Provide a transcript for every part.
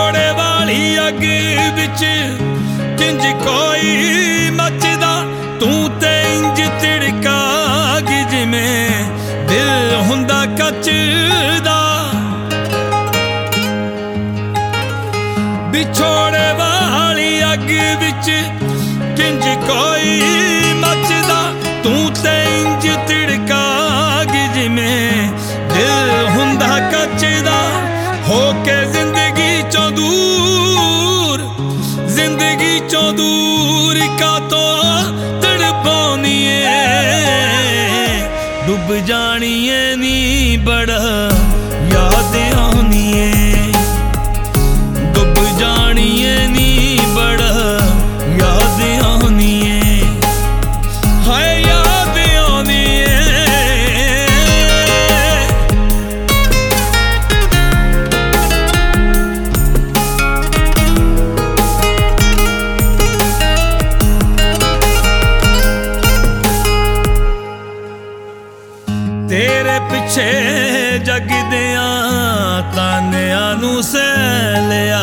ਵਿਛੋੜੇ ਵਾਲੀ ਅੱਗ ਵਿੱਚ ਕਿੰਜ ਕੋਈ ਮੱਚਦਾ ਤੂੰ ਤੇ ਇੰਜ ਤਿੜਕਾ ਗਈ ਜਿਵੇਂ ਦਿਲ ਹੁੰਦਾ ਕੱਚ ਦਾ। ਵਿਛੋੜੇ ਵਾਲੀ ਅੱਗ ਵਿੱਚ ਕਿੰਜ ਕੋਈ ਮੱਚਦਾ ਤੂੰ ਤੇ ਇੰਜ ਤਿੜਕਾ ਗਈ ਜਿਵੇਂ ਦਿਲ ਹੁੰਦਾ ਕੱਚ ਦਾ। ਹੋ ਕੇ ਜ਼ਿੰਦਗੀ ਚੋਂ ਦੂਰ, ਜ਼ਿੰਦਗੀ ਚੋਂ ਦੂਰ ਕਾਤੋਂ ਤੜਪਾਉਣੀ ਏ। ਡੁੱਬ ਜਾਣੀ ਏ ਨੀ ਬੜਾ ਯਾਦ ਆਉਣੀ ਏ। ਡੁੱਬ ਜਾਣੀ ਏ ਨੀ ਬੜਾ ਯਾਦ ਆਉਣੀ ਏ। ਹਾਏ ਯਾਦ ਆਉਣੀ ਏ। ਤੇਰੇ ਪਿੱਛੇ ਜਗਦਿਆਂ ਤਾਨਿਆਂ ਨੂੰ ਸਹਿ ਲਿਆ।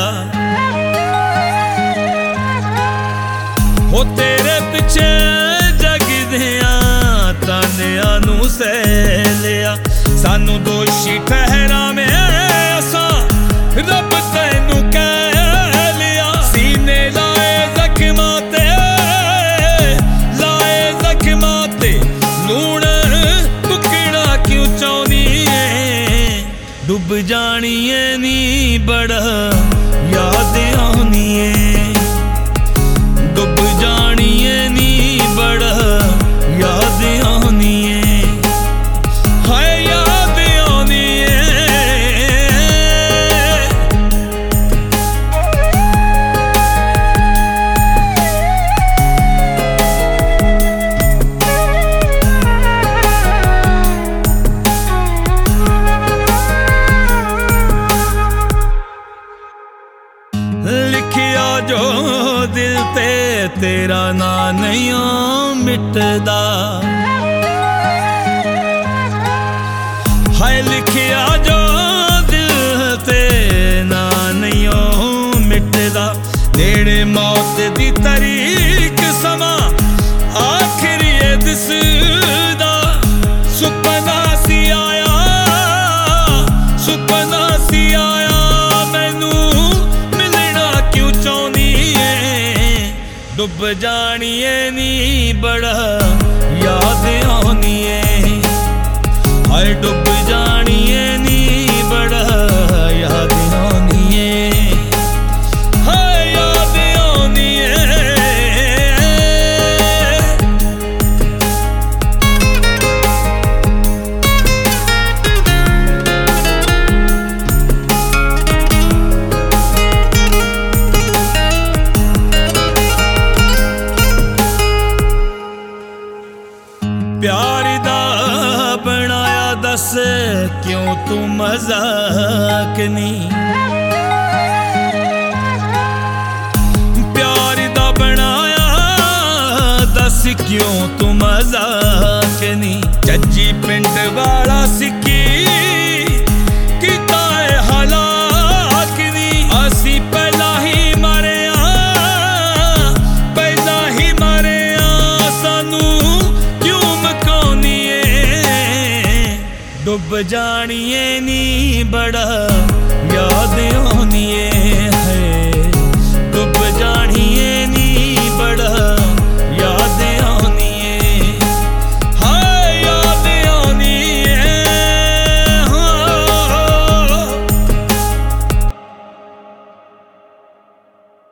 ਹੋ ਤੇਰੇ ਪਿੱਛੇ ਜਗਦਿਆਂ ਤਾਨਿਆਂ ਨੂੰ ਸਹਿ ਲਿਆ। ਸਾਨੂੰ ਦੋਸ਼ੀ ਠਹਿਰਾਵੇਂ ਅਸਾਂ ਰੱਬ ਤੈਨੂੰ ਕਹਿ ਲਿਆ। ਸੀਨੇ ਲਾਏ ਜ਼ਖਮਾਂ ਤੇ, ਲਾਏ ਜ਼ਖਮਾਂ ਤੇ ਲੂਣ ਕਿਉਂ ਚਾਹੁੰਦੀ ਏ। ਡੁੱਬ ਜਾਣੀ ਏ ਨੀ ਬੜਾ ਯਾਦ ਆਉਣੀ ਏ। ਡੁੱਬ ਜਾਣੀ ਏ ਨੀ ਬੜਾ ਯਾਦ ਆਉਣੀ ਏ। ਹਾਏ ਯਾਦ ਆਉਣੀ ਏ। ਲਿਖਿਆ ਜੋ ਦਿਲ ਤੇ ਤੇਰਾ ਨਾਂ ਨਹੀਂ ਮਿਟਦਾ। ਹਾਏ ਲਿਖਿਆ ਜੋ ਦਿਲ ਤੇ ਨਾਂ ਨਹੀਂ ਮਿਟਦਾ। ਨੇੜੇ ਮੌਤ ਦੀ ਤਰੀਕ ਸਮਾਂ ਆਖਰੀ ਏ ਦਿਸਦਾ। ਸੁਪਨਾ ਸੀ ਆਇਆ, ਸੁਪਨਾ ਸੀ ਆਇਆ ਡੁੱਬ ਜਾਣੀ ਏ ਨੀ ਬੜਾ ਯਾਦ ਆਉਣੀ ਏ। ਹਾਏ ਡੁੱਬ ਜਾਣੀ ਏ ਨੀ ਬੜਾ ਯਾਦ ਆਉਣੀ ਏ। ਹਾਏ ਯਾਦ ਆਉਣੀ ਏ। ਪਿਆਰ ਦਾ ਬਣਾਇਆ ਦੱਸ ਕਿਉਂ ਤੂੰ ਮਜ਼ਾਕ ਨੀ। ਪਿਆਰ ਦਾ ਬਣਾਇਆ ਦੱਸ ਕਿਉਂ ਤੂੰ ਮਜ਼ਾਕ ਨੀ। ਚੱਜੀ ਪਿੰਡ ਵਾਲਾ ਸਿੱਕੀ ਕੀਤਾ ਏ ਹਲਾਕ ਨੀ। ਅਸੀਂ ਪਹਿਲਾਂ ਹੀ ਮਰਿਆ, ਪਹਿਲਾਂ ਹੀ ਮਰਿਆ ਸਾਨੂੰ ਡੁੱਬ ਜਾਣੀ ਏ ਨੀ ਬੜਾ ਯਾਦ